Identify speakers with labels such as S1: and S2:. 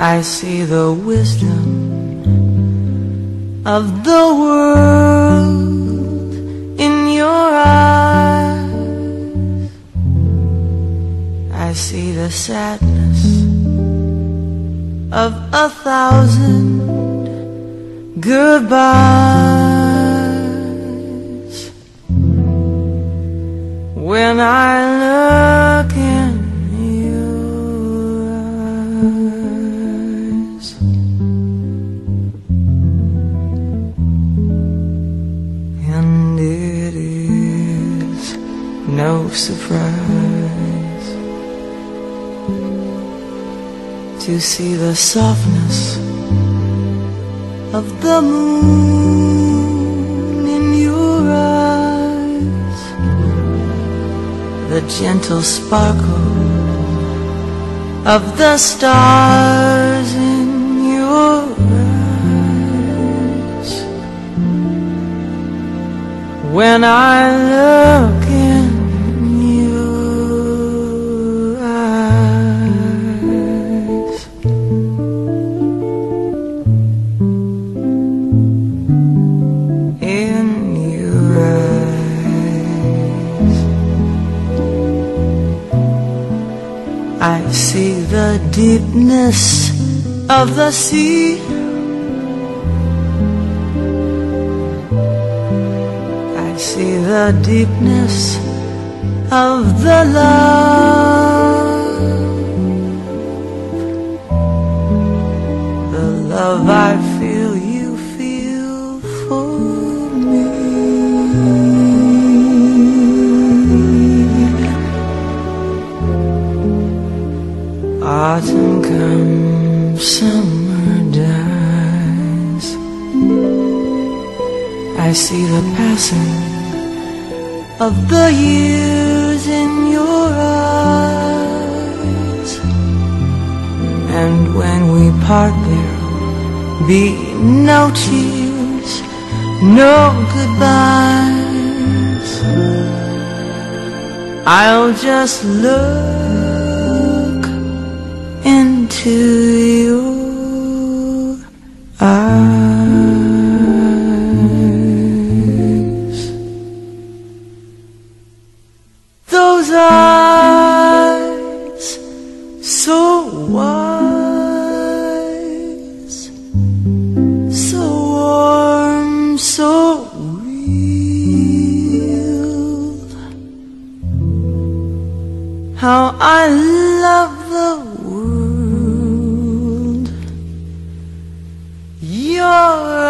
S1: I see the wisdom of the world in your eyes. I see the sadness of 1,000 goodbyes. When I look in your eyes, and it is no surprise to see the softness of the moon in your eyes, the gentle sparkle of the stars in your eyes. When I look in your eyes, in your eyes, I see the deepness of the sea. I see the deepness of the love I feel you feel for me. Autumn comes, summer dies. I see the passing of the years in your eyes, and when we part there'll be no tears, no goodbyes. I'll just look into your eyes. Those eyes so wise, so warm, so real. How I love the world. Your